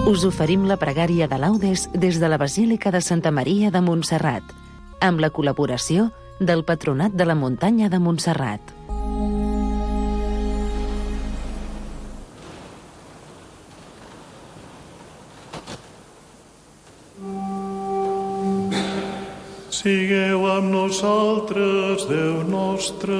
Us oferim la pregària de laudes des de la Basílica de Santa Maria de Montserrat, amb la col·laboració del Patronat de la Muntanya de Montserrat. Sigueu amb nosaltres, Déu nostre.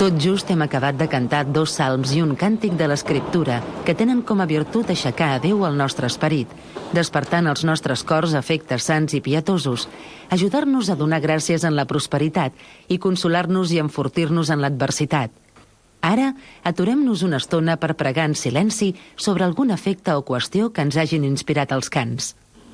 Tot just hem acabat de cantar 2 salms i un càntic de l'Escriptura que tenen com a virtut aixecar a Déu el nostre esperit, despertant als nostres cors afectes sants i pietosos, ajudar-nos a donar gràcies en la prosperitat i consolar-nos i enfortir-nos en l'adversitat. Ara, aturem-nos una estona per pregar en silenci sobre algun efecte o qüestió que ens hagin inspirat els cants.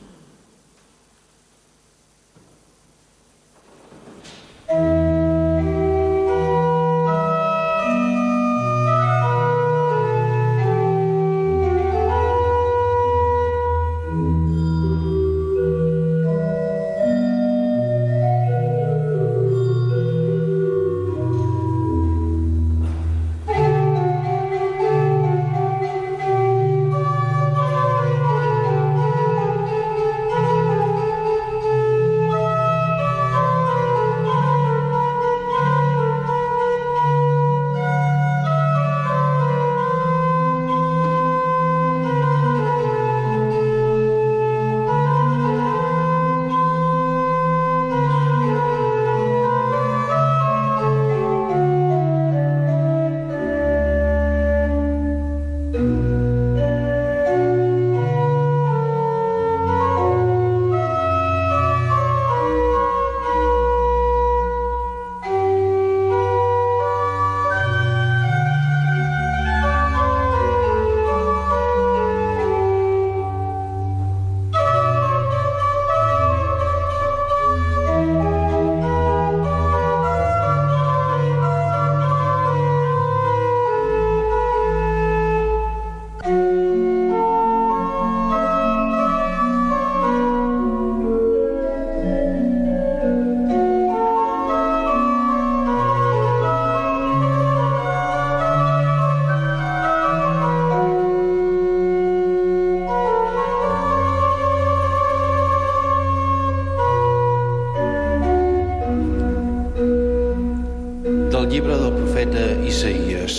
Del llibre del profeta Isaïes.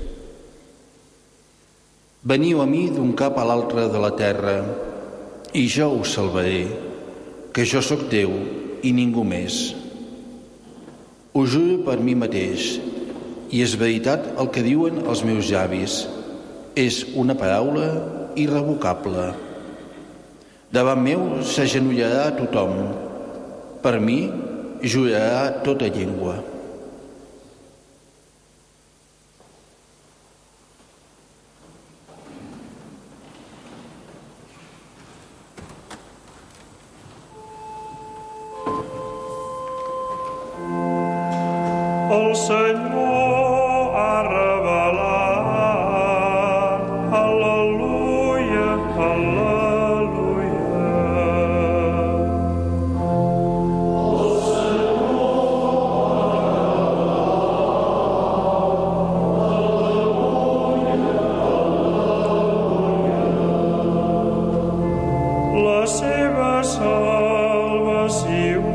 Veniu a mi d'un cap a l'altre de la terra, i jo us salvaré, que jo sóc Déu i ningú més. Us juro per mi mateix, i és veritat el que diuen els meus llavis, és una paraula irrevocable. Davant meu s'agenollarà tothom, per mi jurarà tota llengua. El Senyor ha revelat. Al·leluia, al·leluia. El Senyor ha revelat. La seva salvació.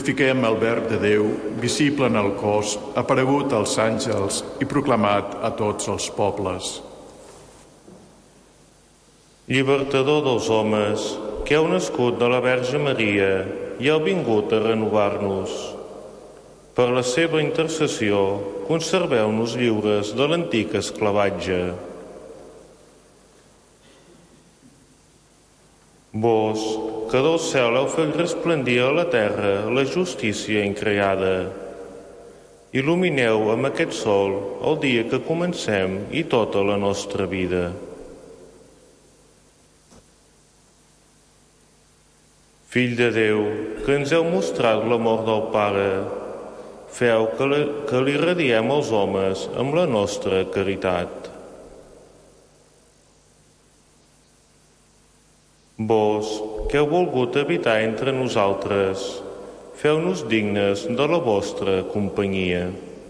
glorifiquem el Verb de Déu, visible en el cos, aparegut als àngels i proclamat a tots els pobles. Llibertador dels homes, que heu nascut de la Verge Maria i heu vingut a renovar-nos. Per la seva intercessió, conserveu-nos lliures de l'antic esclavatge. Vos, que del cel heu fet resplendir a la terra la justícia increada. Il·lumineu amb aquest sol el dia que comencem i tota la nostra vida. Fill de Déu, que ens heu mostrat l'amor del Pare, feu que l'irradiem als homes amb la nostra caritat. Vos, que heu volgut habitar entre nosaltres, feu-nos dignes de la vostra companyia.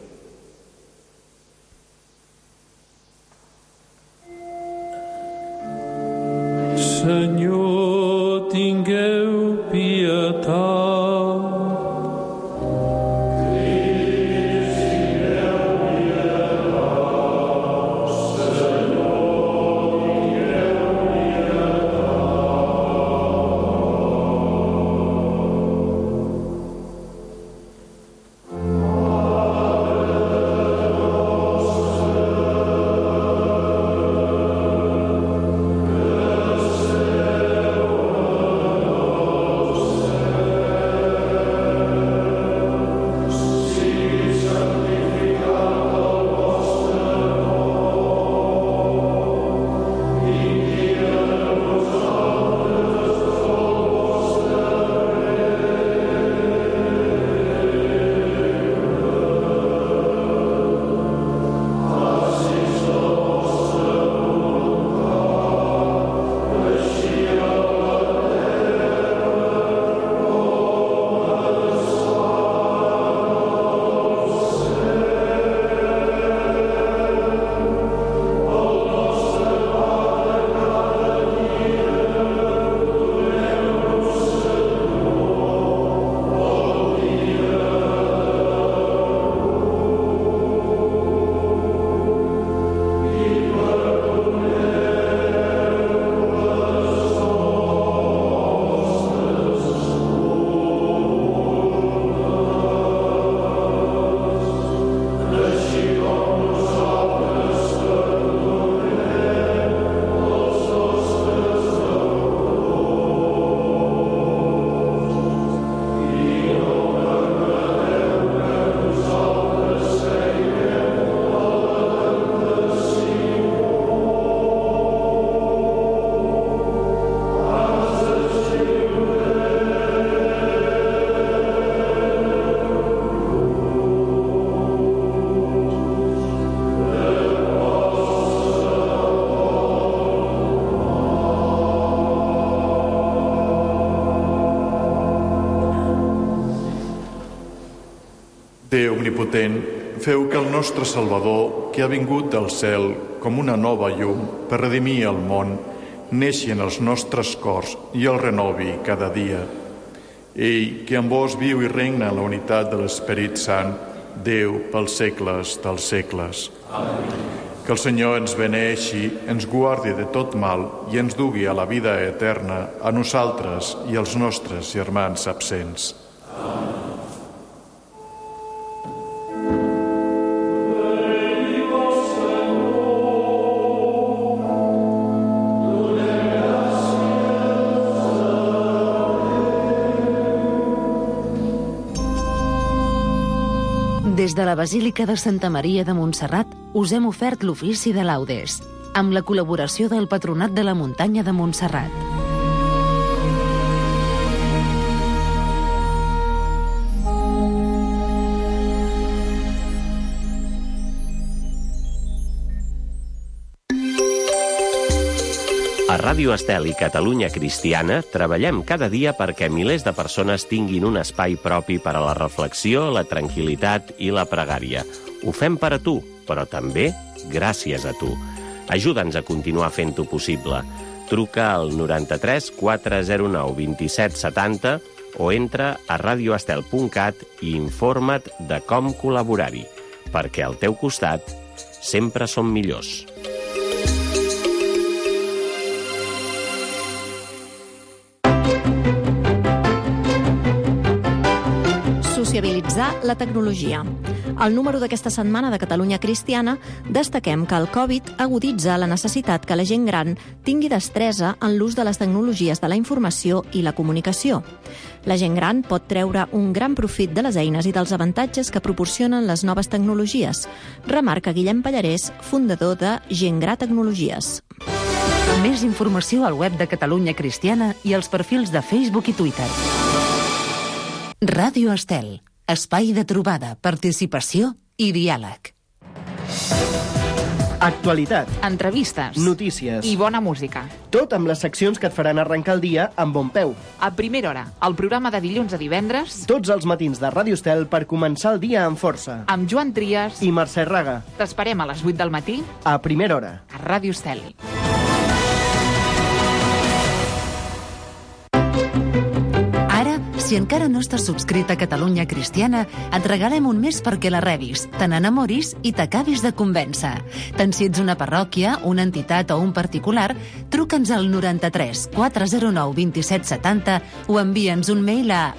Senyor, tingueu pietat. Déu omnipotent, feu que el nostre Salvador, que ha vingut del cel com una nova llum per redimir el món, neixi en els nostres cors i el renovi cada dia. Ell, que amb vos viu i regna en la unitat de l'Esperit Sant, Déu pels segles dels segles. Amén. Que el Senyor ens beneixi, ens guardi de tot mal i ens dugui a la vida eterna, a nosaltres i als nostres germans absents. Amén. Des de la Basílica de Santa Maria de Montserrat us hem ofert l'ofici de laudes, amb la col·laboració del Patronat de la Muntanya de Montserrat. A Ràdio Estel i Catalunya Cristiana treballem cada dia perquè milers de persones tinguin un espai propi per a la reflexió, la tranquil·litat i la pregària. Ho fem per a tu, però també gràcies a tu. Ajuda'ns a continuar fent-ho possible. Truca al 93 409 27 70 o entra a radioestel.cat i informa't de com col·laborar-hi, perquè al teu costat sempre som millors. Sociabilitzar la tecnologia. Al número d'aquesta setmana de Catalunya Cristiana destaquem que el Covid aguditza la necessitat que la gent gran tingui destresa en l'ús de les tecnologies de la informació i la comunicació. La gent gran pot treure un gran profit de les eines i dels avantatges que proporcionen les noves tecnologies, remarca Guillem Pallarès, fundador de Gent Gra Tecnologies. Més informació al web de Catalunya Cristiana i als perfils de Facebook i Twitter. Ràdio Estel, espai de trobada, participació i diàleg. Actualitat, entrevistes, notícies i bona música. Tot amb les seccions que et faran arrencar el dia amb bon peu. A primera hora, el programa de dilluns a divendres, Tots els matins de Ràdio Estel per començar el dia amb força. amb Joan Trias. I Mercè Raga, T'esperem a les 8 del matí a primera hora. a Ràdio Estel. Ara, si encara no estàs subscrit a Catalunya Cristiana, et regalem un mes perquè la rebis, te n'enamoris i t'acabis de convèncer. Tant si ets una parròquia, una entitat o un particular, truca'ns al 93 409 2770 o envia'ns un mail a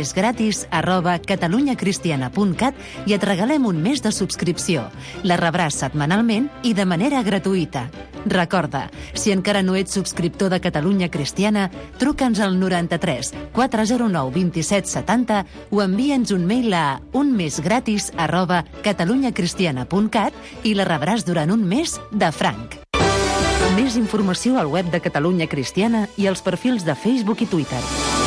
unmesgratis@catalunyacristiana.cat i et regalem un mes de subscripció. La rebràs setmanalment i de manera gratuïta. Recorda, si encara no ets subscriptor de Catalunya Cristiana, truca'ns al 93 409 2770 o envia'ns un mail a unmesgratis@catalunyacristiana.cat i la rebràs durant un mes de franc. Més informació al web de Catalunya Cristiana i als perfils de Facebook i Twitter.